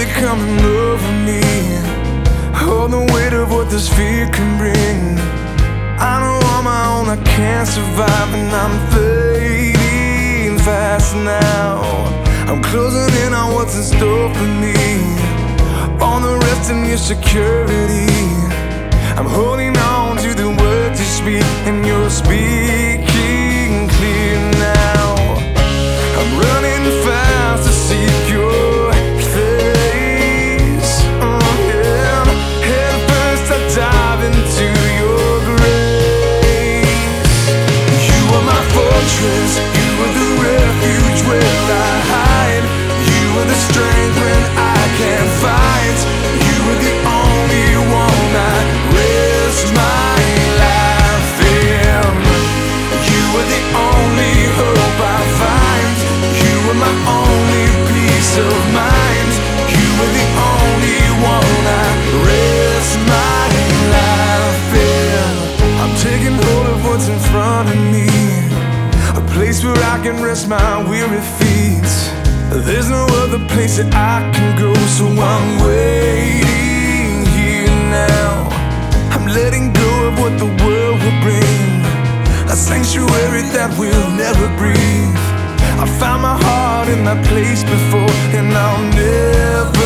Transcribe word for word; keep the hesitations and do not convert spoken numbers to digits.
slowly coming over me. Hold the weight of what this fear can bring. I know on my own I can't survive, and I'm fading fast now. I'm closing in on what's in store for me. All the rest in your security. I'm holding on to the words you speak, and you're speaking clear now. I'm running fast to seek your face. Oh yeah. Head first I dive into your grace. You are my fortress. You are the refuge where I hide. You are the strength when I can't fight. You are the only one I rest my life in. You are the only hope I find. You are my only peace of mind. You are the only one I rest my life in. I'm taking hold of what's in front of me, a place where I can rest my weary feet. There's no other place that I can go, so I'm waiting here now. I'm letting go of what the world will bring, a sanctuary that will never breathe. I found my heart in that place before, and I'll never